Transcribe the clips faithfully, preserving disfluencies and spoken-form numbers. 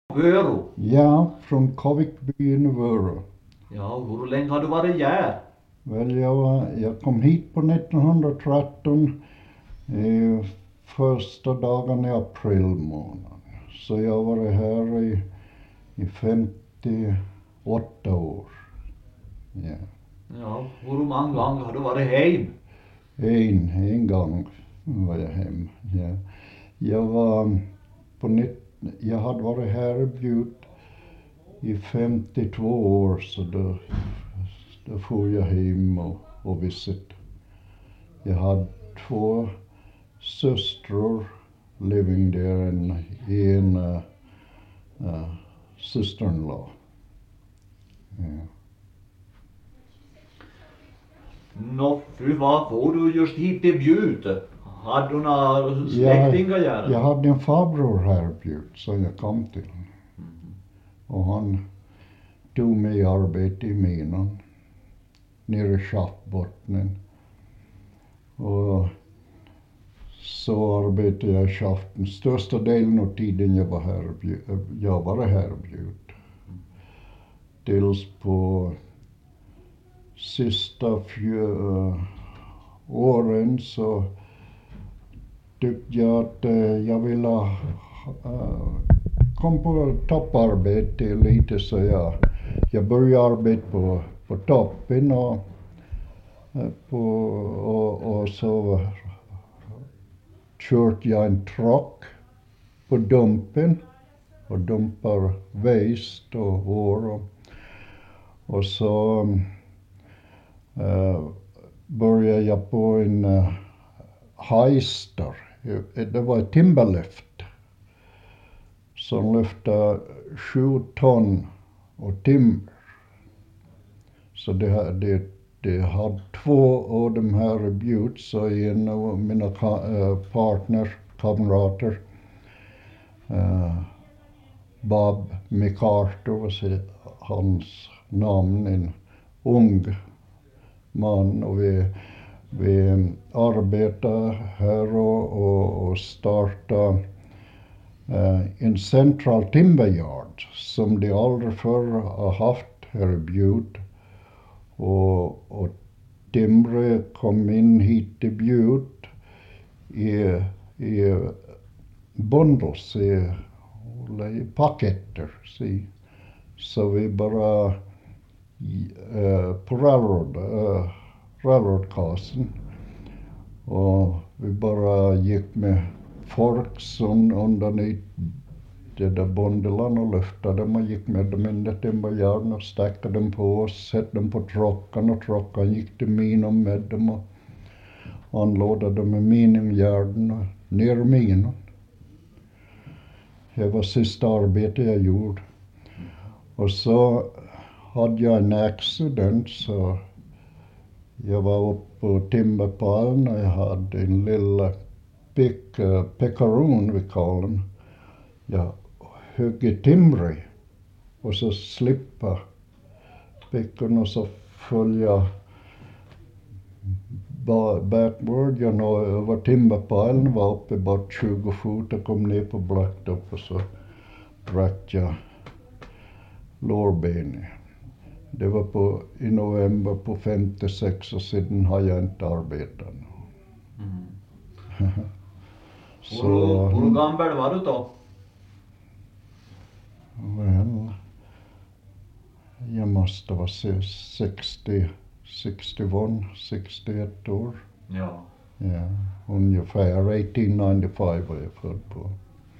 Vörå. Ja, från Kovikbyn Vörå. Ja, hur länge har du varit här? Väl, jag, var, jag kom hit på nittonhundratretton, eh, första dagen i april månad. Så jag har varit här i, i femtioåtta år. Ja. Ja, hur många gånger har du varit hem? En, en gång var jag hem. Ja. Jag var på nitt, jag hade varit här i Bjut i femtiotvå år, så då, då får jag hem och, och visit. Jag hade två systrar living there and en uh, uh, sister-in-law. Yeah. Nå, fy vad får du just hit till Bjut? Hade du några Jag, släktingar här? jag hade en farbror här i Bjut som jag kom till. Och han tog mig arbete i minan nere i Schaftbottnen. Och så arbetade jag i schaften största delen av tiden jag var här i Bjut. Jag var här i Bjut. Tills på sista fjö, åren så tyckte jag att uh, jag ville uh, kom på topparbete lite, så jag, jag började arbeta på, på toppen och, uh, på, och, och så körde jag en truck på dumpen och dumpar väst och år och, och så uh, började jag på en uh, heister. Det var ett timberlyft som lyfte sju ton och timmer. Så det, det, det hade två av de här i Bjut, så en av mina uh, partner, kamrater, uh, Bob MacArthur var hans namn, en ung man, och vi Vi arbetade här och, och, och startade uh, en central timberyard som de aldrig förr har haft här i Bjut. Och, och timret kom in hit till Bjut i, i bundles, i, i paketter. Så, så vi bara uh, på railroad, uh, railroadkassen, och vi bara gick med forkson underneath de där bundlarna och lyftade dem och gick med dem in i timberjärden och stackade dem på oss, sätta dem på truckan, och truckan gick till minan med dem och anlådade dem i miningärden och ner i minan. Det var sista arbetet jag gjorde. Och så hade jag en accident, så jag var uppe på timberpalen och jag hade en lilla pick, uh, pekaron vi kallar den. Jag högg i timret och så slippa picken, och så föll jag backward. Jag nådde över timberpalen, var uppe bara tjugo fot och kom ner på blacktop, och så bräckte jag lårbenet. Det var på, i november på femtiosex, och sedan har jag inte arbetat. Mm. Så, hur, hur gammal var du då? Well, jag måste vara sextio, sextioett, sextioett år. Ja. Ja, ungefär arton nittiofem var jag född på.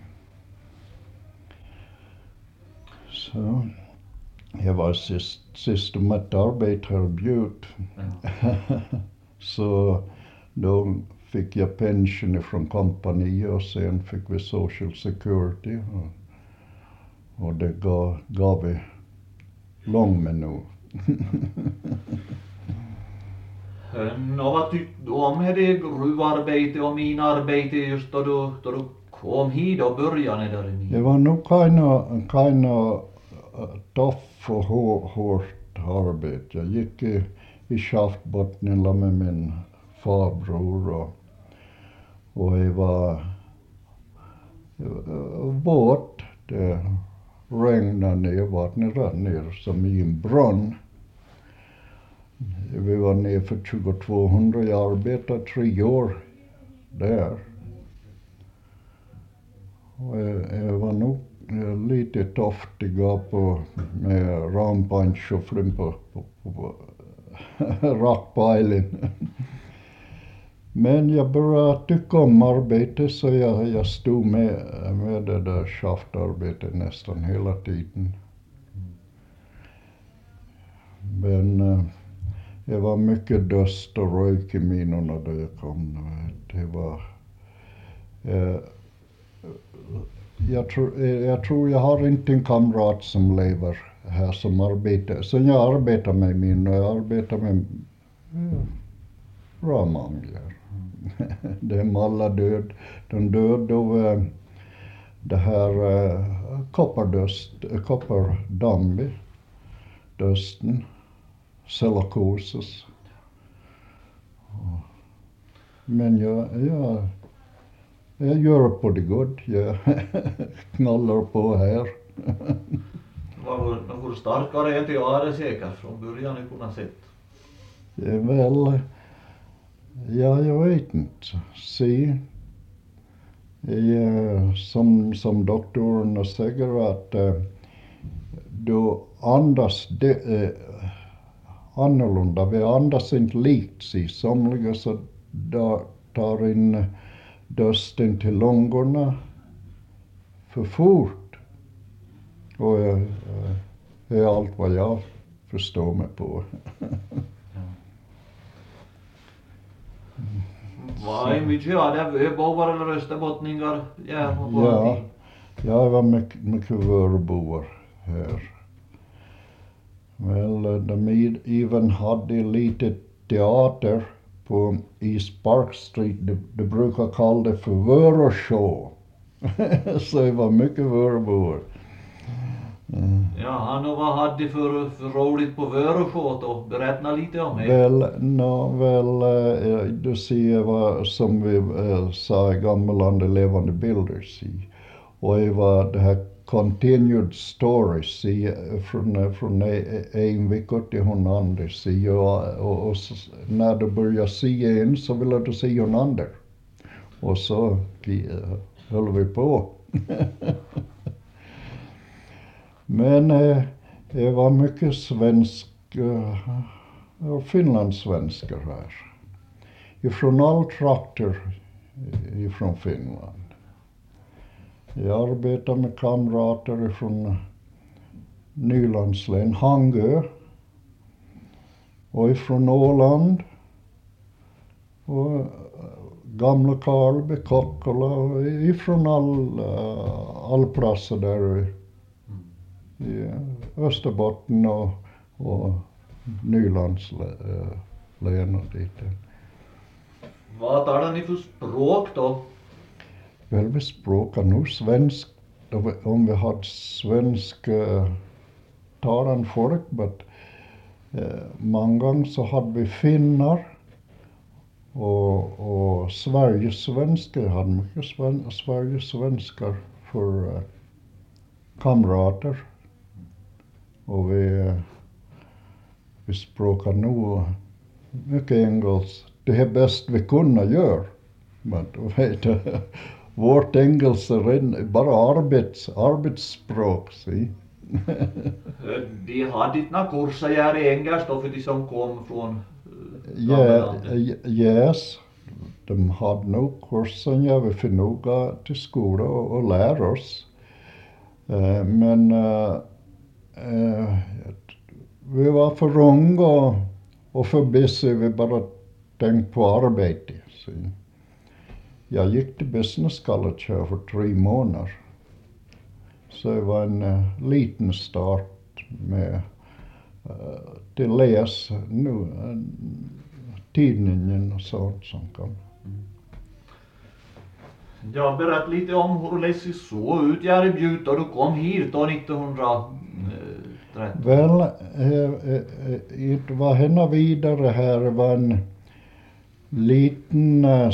Så jag var sist, sist om ett arbete här i Bjut. Ja. Så då fick jag pension från kompaniet, och sen fick vi social security, och, och det gav, gav vi långmenu. Nå, vad tyckte du om det gruvarbete och min arbete just då du, då du kom hit och började där i min? Det var nog kinda, kinda tough och hårt arbete. Jag gick i, i Schaftbottnen med min farbror, och, och jag var, jag var våt. Det, regnade ner, vattnet rann ner som i en brunn. Vi var ner för tjugotvåhundra, jag arbetade tre år där. Och jag, jag var nog lite toftiga på med rampanch och flym på, på, på, på rackpajlen. Men jag började tycka om arbete så jag, jag stod med, med det där skaftarbetet nästan hela tiden. Men äh, det var mycket dust och rök i minorna då jag kom. Det var... Äh, jag, tror, jag tror jag har inte en kamrat som lever här som arbetar. Så jag arbetar med min och jag arbetar med ja, bra många. De är alla död. De död av äh, det här äh, koppardust, koppardambi, dusten, silokosis. Men jag, jag, jag gör på det gott. Jag knallar på här. Var någon starkare än till Are säkert från början i kunna sett? Det är väl, ja jag vet inte. Se, jag, som, som doktorerna säger att äh, då andas det äh, annorlunda. Vi andas inte likt sig. Somliga så da, tar in dusten till lungorna för fort. Och äh, det är allt vad jag förstår mig på. Vad är mycket av det öbovar eller österbottningar? Ja, ja, jag var mycket, mycket vörboar här. Väl, de även hade lite teater på East Park Street. De, de brukar kalla det för vöroshow. Så det var mycket vörboar. Mm. Ja, och vad hade de för, för roligt på vöroshow och berätta lite om det? Väl, no, väl, du ser vad som vi äh, sa i gammalande levande bilder. See. Och det var det här continued stories see, från, från en vecka till hon andra. See, och, och, och när du börjar se en så vill du se hon andra. Och så vi, äh, höll vi på. Men äh, det var mycket svensk äh, och finlandssvenskar här. Ifrån all trakter ifrån Finland. Jag arbetar med kamrater från Nylandslän, Hangö och ifrån Åland och Gamla Karlby, Kokkola och ifrån all, all platser där i Österbotten och, och Nylandslän och dit. Vad talar ni för språk då? Väl, vi språkar nog svensk, om vi hade svensk uh, talan folk, men uh, många gånger så hade vi finnar och, och Sverigesvenskar, hade mycket sven, Sverigesvenskar för uh, kamrater. Och vi, uh, vi språkar nog mycket engelska. Det är bäst vi kunna göra. Men vet du, vårt engelska är bara arbets, arbetsspråk. See? De hade inte några kurser här i engelska då för de som kom från yeah, yes, de hade nog kursen, ja, vi får nog gå till skolan och, och lära oss. Uh, men uh, uh, vi var för unga och, och för busy, vi bara tänkte på arbete. See? Jag gick till business college här för tre månader. Så det var en uh, liten start med uh, till läs nu uh, tidningen och sånt som kom. Jag berätt lite om hur det såg ut här i Bjut då du kom hit då nittonhundratretton. Väl, det var henne vidare här var en liten uh,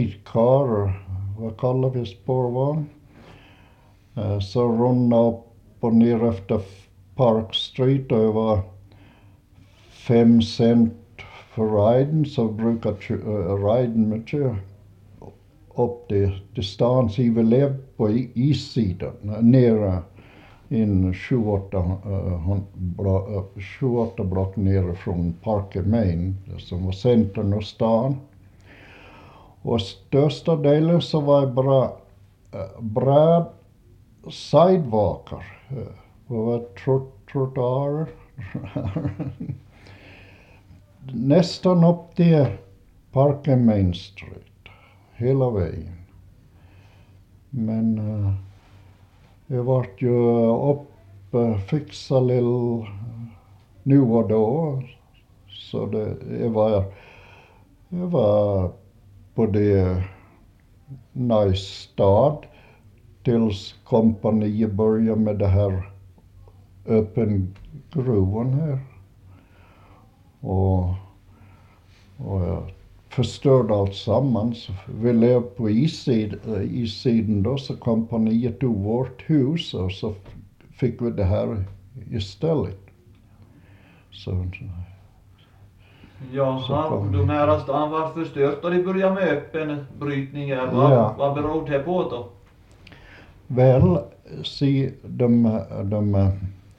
streetcar, vad kallar vi spårvagn, uh, så runnade upp på ner efter Park Street och det var fem cent för riden, så brukar uh, riden mycket upp till, till stan. Så vi levde på issidan, nere in sju åtta block nere från Parker Main, som var centrum av stan. Och största delen så var det bara uh, bräd sidewalkar. Det var trottoarer. Nästan upp till Parker Main Street. Hela vägen. Men uh, det vart ju upp, uh, fixa lill nu och då. Så det, det var det var på det nice stad tills kompaniet började med det här öppen gruvan här. Och, och jag förstörde allt sammans. Vi levde på isid, issidan då, så kompaniet tog vårt hus och så fick vi det här istället. Så, Jaha, de här stan var förstört och de började med öppen brytning här. Vad, ja. vad beror det på då? Väl, se, de, de uh,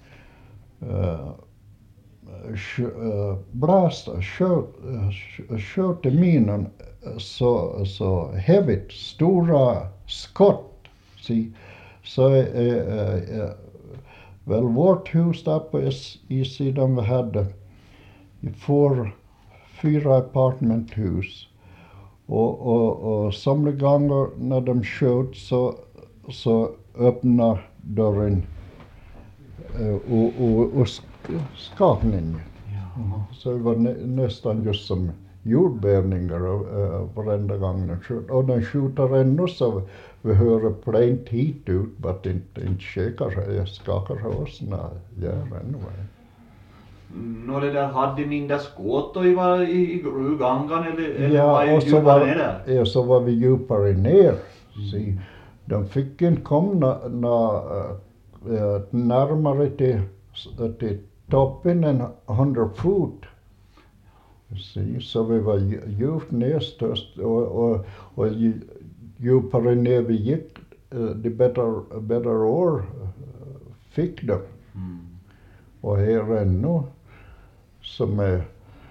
uh, blästa, skötte minen så, så heavigt, stora skott. Se, så uh, uh, väl vårt hus där på i sidan vi hade i får fyra apartmenthus. Och, och, och somliga gånger när de sköt så, så öppnade dörren uh, och, och, och skakningen. Ja. Så det var nä, nästan just som jordbävningar uh, varenda gång de sköt. Och de skjuter ännu så vi hör plänt hit ut, men inte, inte skakar, jag skakar oss när jag är ännu. Nå det där hade min där skåt och i, var, i, i gruvgangan eller, eller Ja, var och så djupare var, ner där? ja, så var vi djupare ner. Så de fick inte komma na, äh, närmare till, till toppen än hundra fot. Så, så vi var djupt nedstörst och, och, och djupare ner vi gick, det bättre, bättre år fick de. Mm. Och här ännu som är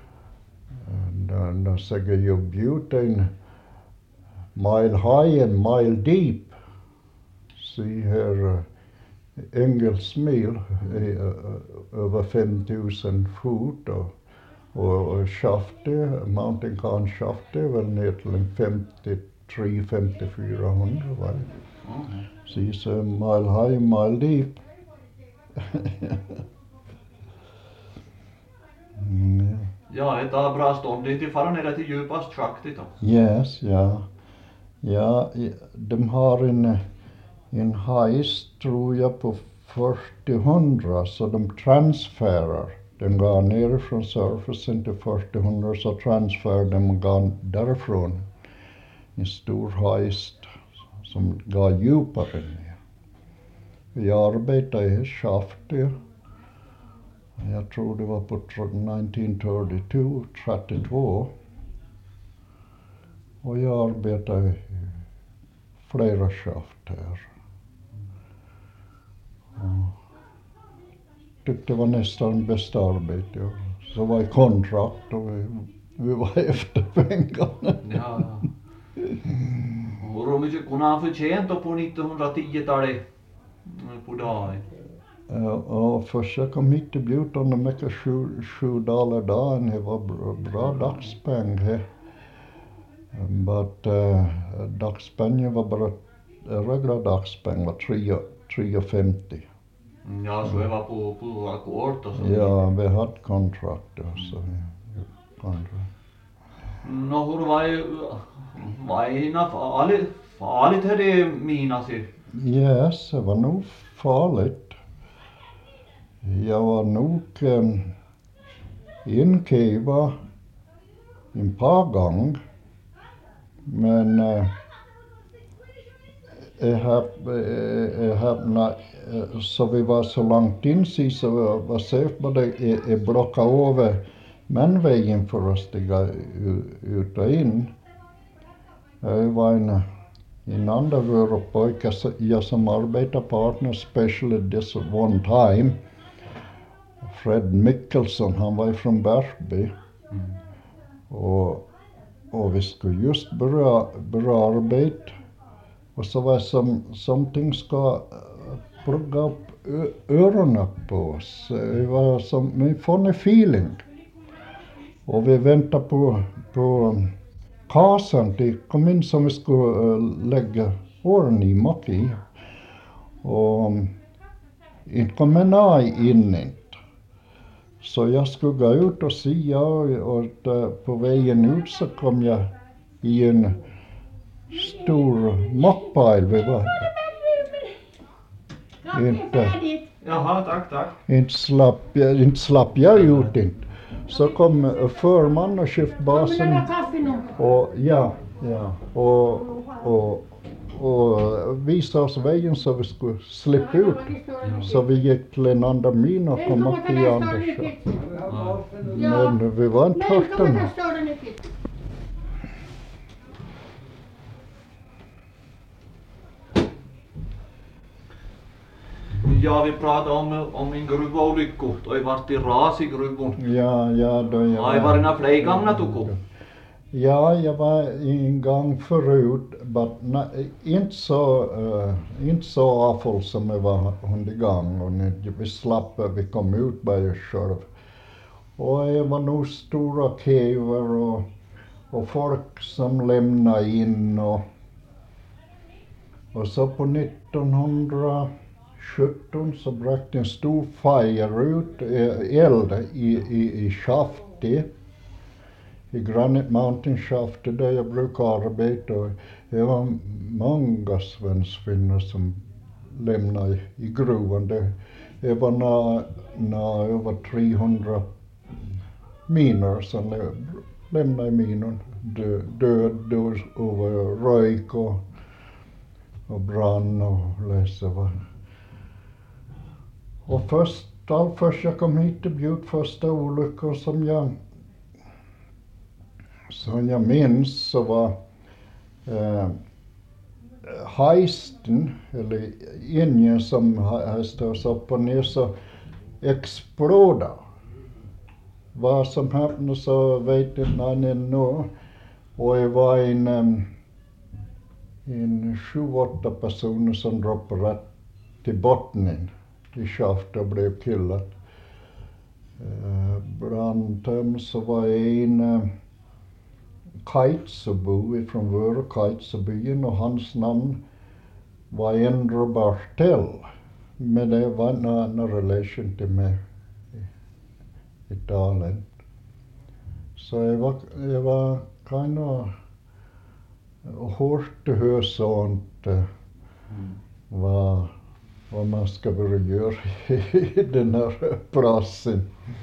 de, de säger ju bjuden mile high and mile deep. Se här Engelsmil är över fem tusen fot och, och, och schaftet, Mountain Khan schaftet är väl ner till femtiotre femtiofyra hundra var det. Okay. Se så mile high, mile deep. Mm. Ja, det tar bra stånd dit till fara ner till djupast schaktet då. Yes, ja. Ja, de har en, en heist tror jag på fyrtio hundra så de transferar. Den går ner från surfacen till fyrtio hundra så transferar de går därifrån. En stor heist som går djupare ner. Vi arbetar i schaftet. Jag tror det var på nittonhundratrettiotvå, trettiotvå. Och jag arbetade i flera schaft här. Och tyckte det var nästan bästa arbete. Så var det kontrakt och vi, vi var efter pengarna. Ja. Och hur mycket kunde han förtjänt då på nittonhundratio-talet på dagen? Ja, och först jag kom hit till Bjuton och mycket sju, sju dollar dagen. Det var bra, bra dagspeng här. But uh, dagspengen var bara, regla dagspeng var tre femtio. Ja, så det var på, på ackord och så. Ja, vi hade kontrakt och så. Kontrakt. Nå, hur var det, var det farligt, farligt här det mina sig? Yes, det var nog farligt. Jag var nog um, inkivad en par gånger. Men uh, jag har, jag har, na, så vi var så långt in si så var säkert både jag blocka över manvägen för att stiga ut och in. Jag var en, en andra vörpojke, jag som arbetar partner special this one time. Fred Mickelson, han var från Bärsby. Mm. Och, och vi skulle just börja, börja arbeta. Och så var det som, something ska plugga upp ö- öronen på oss. Det var som en funny feeling. Och vi väntade på, på kasan till kom in som vi skulle uh, lägga öronen i maki. Och inte kom en aj in inte. Så jag skulle gå ut och se och, och uh, på vägen ut så kom jag i en stor mockpile. Vi var inte, Jaha, tack, tack. inte, slapp, jag- inte slapp jag ut inte. Så kom uh, förman och skiftbasen och ja, ja och, och, och visade oss vägen så vi skulle slippa ut. Så vi gick till en annan min och kom upp i andra. Men vi var inte hörten. Ja, vi pratade om, om en gruvolycka. Toi vart i ras i gruvon. Ja, ja, då jag Ai var na flera gånger tuku. Ja, jag var en gång förut, but na, inte så, uh, inte så awful som jag var under gång. Och nu, vi slapp, vi kom ut bara själv. Och det var nog stora köer och, och folk som lämnade in. Och, och så på nittonhundrasjutton så bröt en stor fire ut, eh, eld i, i, i schaftet. I Granite Mountain schaftet där jag brukar arbeta. Och det var många svenskfinnar som lämnade i gruvan. Det, det var när, när över trehundra minor som lä- lämnade minon. Dö, död, död över rök och, och brann och läsa. Va. Och först, all först jag kom hit till Bjut, första olyckan som jag som jag minns så var eh, heisten, eller ingen som heistades upp och ner så exploderade. Vad som hände så vet inte någon ännu. Och det var en, um, en sju, åtta personer som droppade rätt till botten i schaftet och blev killade. Uh, Brandtöm så var en uh, Kaitsebo från Vörö, Kaitsebyn, och hans namn var Andrew Bartell. Men det var någon relation till mig i Italien. Så det var, det var kind of hårt att höra sånt, uh, Mm. vad, vad man ska börja göra i den här prassen.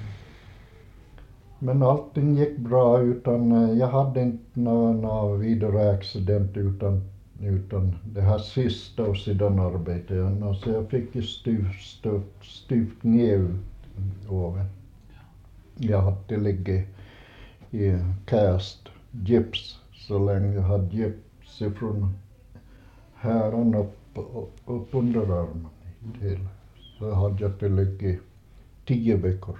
Men allting gick bra utan uh, jag hade inte någon nå vidare accident utan, utan det här sista och sedan arbetade jag. Så jag fick ju styvt styvt styvt ner över. Jag hade ligga i cast gips så länge jag hade gips ifrån häran upp, upp under armen till. Så hade jag till ligga i tio veckor.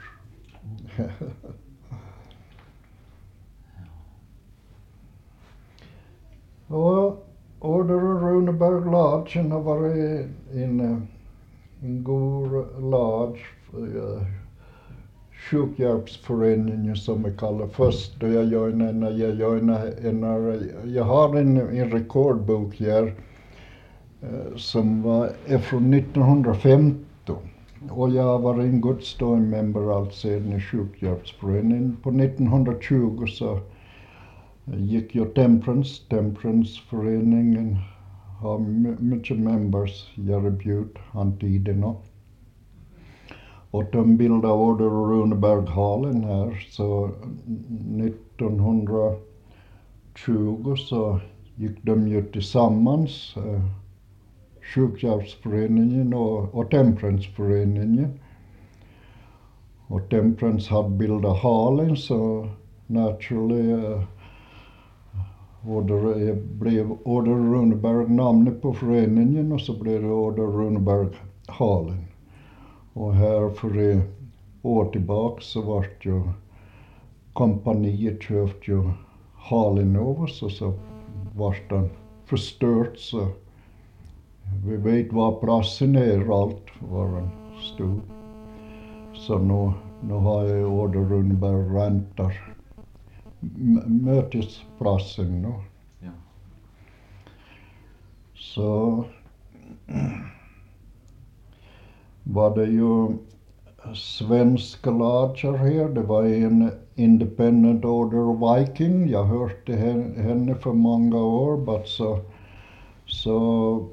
Och Order Runeberg Lodge har varit en, en god lodge, uh, sjukhjälpsföreningen som vi kallar först då jag joinade, när jag joinade, när jag har en, en rekordbok här uh, som var är från nittonhundrafemton och jag har varit en godstående member alltsedan i sjukhjälpsföreningen. På nittonhundratjugo så gick ju Temperance, Temperance-föreningen har mycket members jag Bjut han tiderna. Och de bildade Order Runeberghallen här så nittonhundratjugo så gick de ju tillsammans Sjukhjälpsföreningen och, och Temperance-föreningen. Och Temperance hade bildat Harlem, så naturally uh, Order, blev Order Runeberg namnet på föreningen, och så blev det Order Runeberg Harlem. Och här för ett år tillbaka så vart ju kompaniet köpt ju Harlem av oss, och så vart den förstört, så vi vet var platsen är, allt var den stod. Så nu, nu har jag Order Runeberg räntar mötesplatsen nu. Ja. Så var det ju svenska lodger här. Det var en Independent Order Viking. Jag hörde henne för många år, but så, så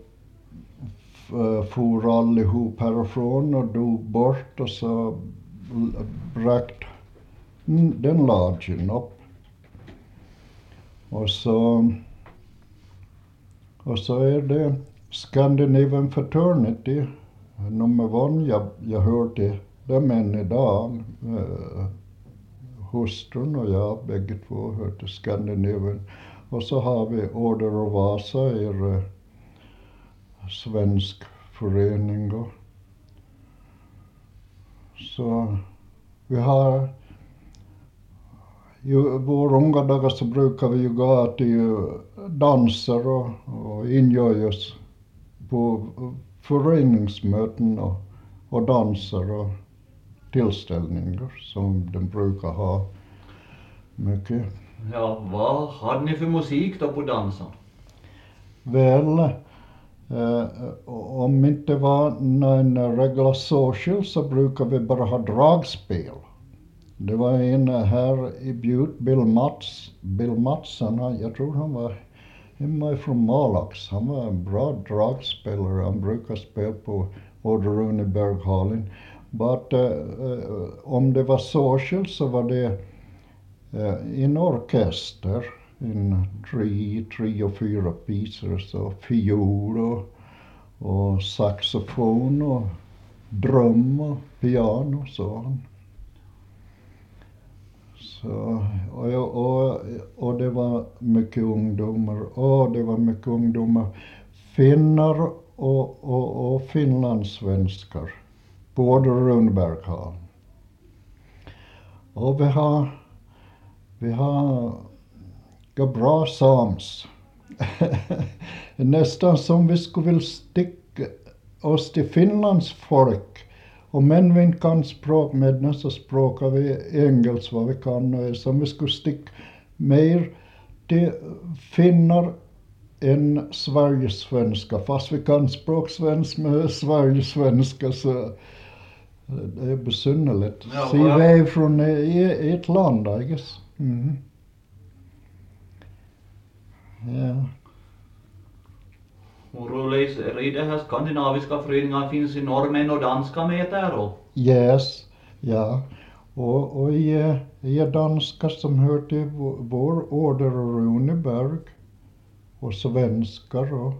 for allihop härifrån och dog bort, och så bräckte den lodgen upp. Och så, och så är det Scandinavian Fraternity nummer one. Jag, jag hörde dem än idag. Uh, hustrun och jag, bägge två, hörde Scandinavian. Och så har vi Order of Vasa, är uh, svensk förening. Och så vi har i våra unga dagar så brukar vi ju gå till danser och, och enjoyas på föreningsmöten och, och danser och tillställningar som de brukar ha mycket. Ja, vad hade ni för musik då på dansen? Väl, eh, om inte var någon regular social så brukar vi bara ha dragspel. Det var en här i Bjut, Bill Mats, Bill Mattsson, han, jag tror han var hemma från Malax. Han var en bra dragspelare, han brukar spela på Order Runeberg Harlem. But uh, om det var social så var det uh, en orkester, en tre, tre och fyra piecer, så fiol och, och saxofon och drum och piano så. Så, och, och, och det var mycket ungdomar, och det var mycket ungdomar, finnar och, och, och finlandssvenskar, både Runeberg har. Och vi har, vi har bra sams. Nästan som vi skulle vilja sticka oss till Finlands folk. Och men vi inte kan språk med den så språkar vi engelska vad vi kan. Som vi skulle sticka mer till finnar än Sverigesvenska. Fast vi kan språksvenska med Sverigesvenska, så det är besynnerligt. Ja, Se, vi är från ett land, I guess. Mm. Ja. Och Ruleis, i det här skandinaviska föreningar finns i norrmän och danska med där och? Yes, ja. Och, och i, i danska som hör till vår, vår Order Runeberg, och svenskar och,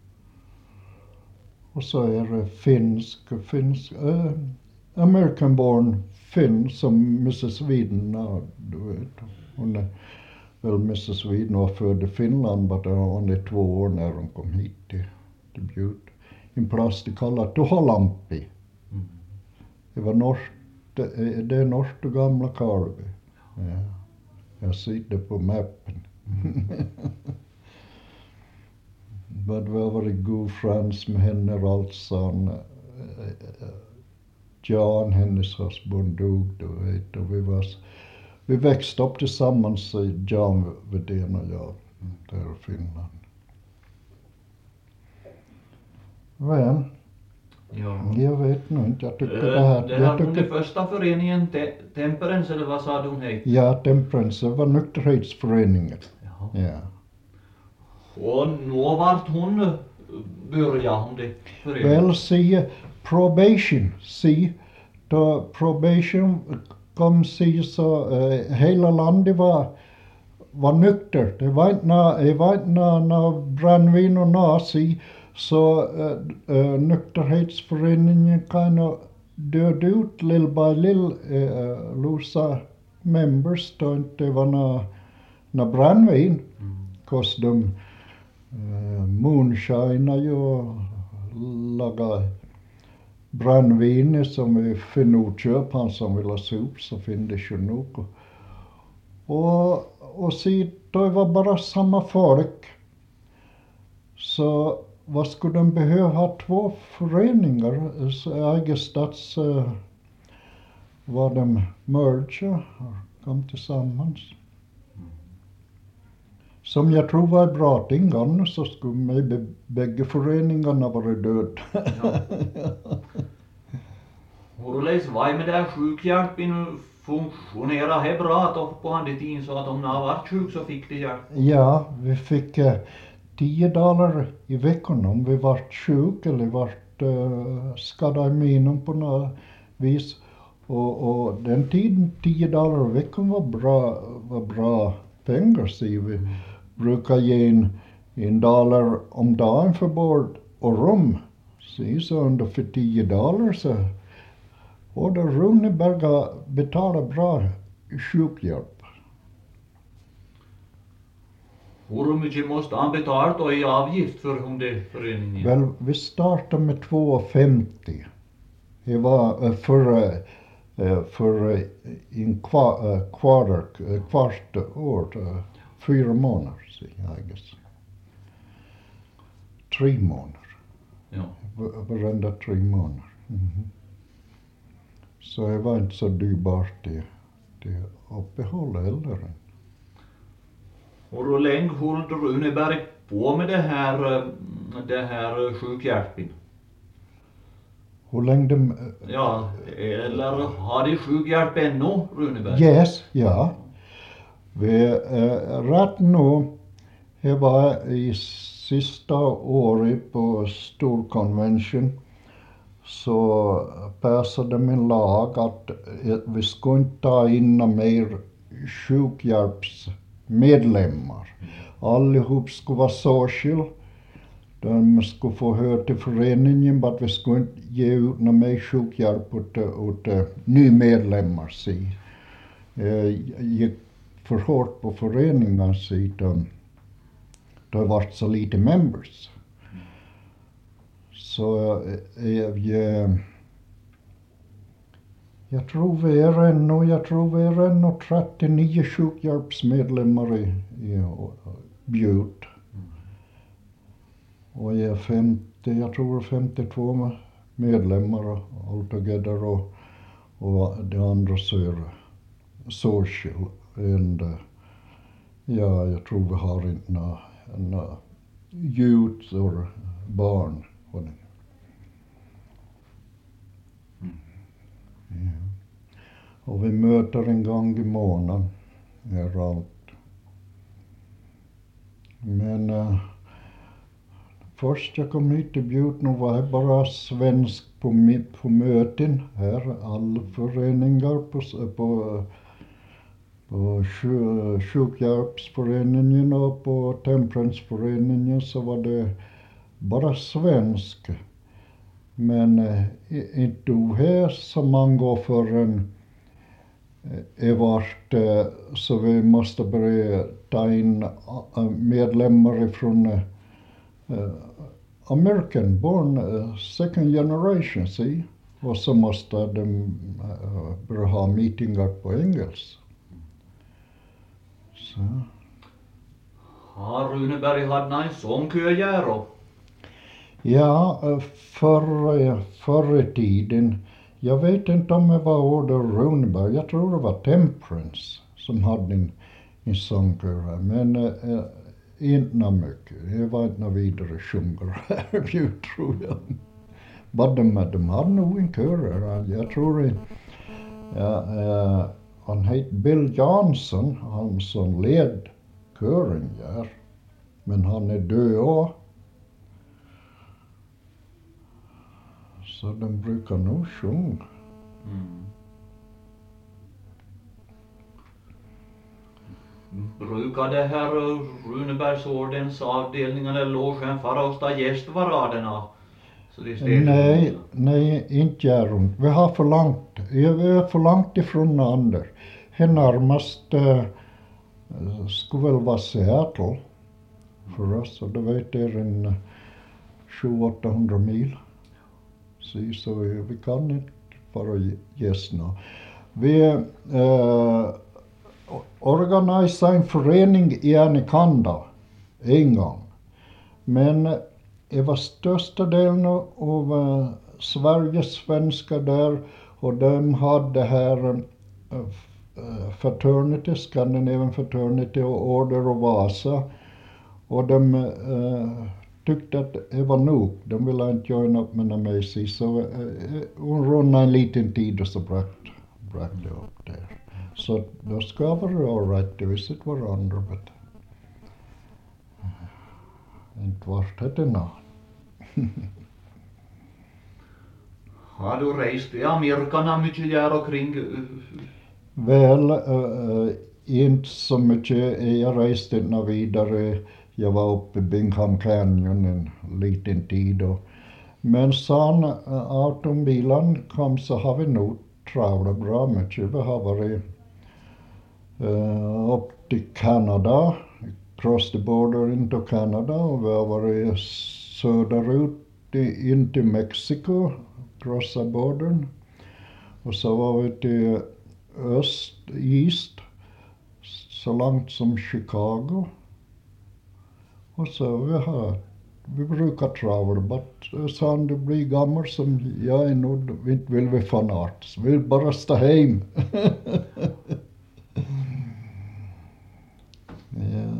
och så är det finsk, finsk uh, American born Finn som missus Sweden, uh, du vet. Hon är väl missus Sweden var född i Finland, men hon är två år när hon kom hit till, till Bjut. En plats de kallar Tuhalampi. Mm. Det var norsk, det, det är norskt och gamla Karvi. Ja. Jag ser det på mappen. Men vi har varit god friends med henne Ralsson. Jan, hennes husband, dog, du vet. Och vi, var, vi växte upp tillsammans, Jan Wedén och jag, där i Finland. Men, Ja. jag vet nog inte, jag tycker Äh, det här... det här jag hon tycker, den första föreningen, te, Temperance eller vad sa du hon hej? ja, Temperance var nykterhetsföreningen. Jaha. Ja. Och nu vart hon började hon det föreningen? Väl, se, probation, se, då probation kom se så uh, hela landet var, var nykter. Det var inte nå, det var inte nå, nå brännvin och nå, se, Så äh, äh, nykterhetsföreningen kind of död ut little by little, äh, losa members då inte var nå nå brännvin. Cause de äh, moonshinar ju och lagar brännvin som vi finner köp, han som vill ha sup så finns det ju nog. Och, och se, då var bara samma folk. Så vad skulle de behöva ha två föreningar? Så I guess that's uh, vad de merger, kom tillsammans. Som jag tror var bra ting, annars så skulle maybe bägge föreningarna vara död. Ja. Hurleis vai med där sjukhjälpen funktionera he bra då på han tiden så att om någon har varit sjuk så fick de hjälp? Ja, vi fick uh, tio dollar i veckan om vi vart sjuk eller vart uh, skadade i minen på något vis. Och, och den tiden tio dollar i veckan var bra, var bra pengar, så vi brukar ge en, en dollar om dagen för bord och rum. Så, så under för tio dollar så och då Runeberga betalar bra sjukhjälp. Hur mycket måste han betala då i avgift för hundeföreningen? Väl, vi startade med två femtio. Det var uh, för, uh, för uh, en kvar, uh, kvarter, uh, kvart år, uh, fyra månader, I guess. Tre månader. Ja. Varenda tre månader. Mm-hmm. Så det var inte så dyrbart det, det uppehåll heller. Och hur länge höll Runeberg på med det här, det här sjukhjälpen? Hur länge de... Ja, eller har de sjukhjälp ännu, Runeberg? Yes, ja. Vi, äh, rätt nu, det var i sista året på storkonvention så passade min lag att vi skulle inte ta in mer sjukhjälpsmedlemmar. Allihop skulle vara social. De skulle få höra till föreningen, men vi skulle inte ge ut någon mer sjukhjälp åt, åt nya medlemmar. Så jag gick för hårt på föreningens sida. Det har varit så lite members. Så jag, jag, jag tror vi är ännu, jag tror vi är ännu trettionio sjukhjälpsmedlemmar i, i Bjut. Och jag är femtio, jag tror femtiotvå medlemmar altogether och, och det andra så är social. And, ja, jag tror vi har inte några, några youth eller barn. Mm. Ja. Och vi möter en gång i månaden är allt. Men uh, först jag kom hit till Bjut nu var jag bara svensk på, på möten här. Alla föreningar på, på, på sjukhjälpsföreningen och på temperensföreningen så var det bara svensk. Men äh, inte här som man går förrän är vart äh, så vi måste börja ta in äh, medlemmar från äh, American born uh, second generation, see? Och så måste de uh, börja ha meetingar på engelska. Så. Har Runeberg haft någon sångkör? Ja, förr, förr i tiden. Jag vet inte om det var Order Runeberg. Jag tror det var Temperance som hade en, en sångkör här. Men äh, inte mycket. Det var inte några vidare sjungare här, tror jag. Men de, de hade nog en kör här. Jag tror det. Ja, äh, han heter Bill Johnson, han som led kören där. Men han är död också. Så de brukar nog sjunga. Mm. Brukar det här Runebergsordens avdelningen eller logen fara och ta gästvaraderna? Så de steg Nej, runt? nej, inte gör hon. Vi har för långt. Vi är för långt ifrån andra. Det närmast äh, skulle väl vara Seattle för oss, och det vet är en sju åttahundra mil. Så, så vi, vi kan inte bara gästna. Vi äh, organiserade en förening i Anaconda en gång. Men det var största delen av uh, Sveriges svenskar där, och de hade här uh, fraternity, Scandinavian Fraternity och Order och Vasa, och de uh, tyckte att det var nog. De ville inte joina upp med Macy, så uh, hon runnade en liten tid och så brak, brak det upp där. Så då ska vara all right to visit varandra, men inte vart det nå. Har du rest i Amerikarna mycket där och kring? Väl, äh, inte så mycket. Jag reste inte vidare. Jag var uppe i Bingham Canyon en liten tid. Och, men sen äh, automobilen kom så har vi nog travlat bra mycket. Vi har varit äh, upp till Kanada, cross the border into Canada, och vi har varit söderut in till Mexiko, crossa bordern. Och så var vi till öst, east, så långt som Chicago. Och så vi har, vi brukar travla, men sen du blir gammal som jag är nu, inte vill vi fanart, så vill bara stå hem. Ja.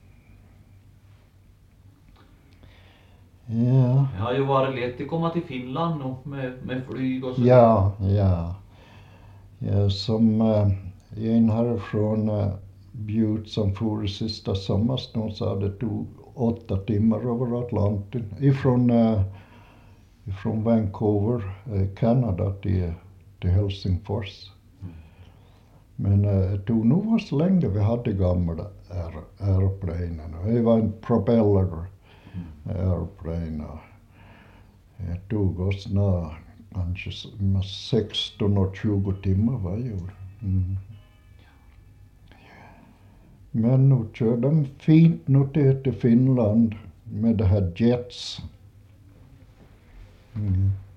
Ja. Det har ju varit lätt att komma till Finland nu med, med flyg och så. Ja, ja. Ja, som äh, en härifrån äh, Bjut som for i sista sommarstånd sa det tog åtta timmar över Atlanten. Ifrån, äh, ifrån Vancouver, äh, Kanada till, till Helsingfors. Mm. Men äh, det tog nog så länge vi hade gamla aeroplanen. Det var en propeller mm. aeroplan. Det tog oss nå kanske sexton och tjugo timmar varje år. Mm. Men nu kör de fint nu till, till Finland med det här Jets. Mm.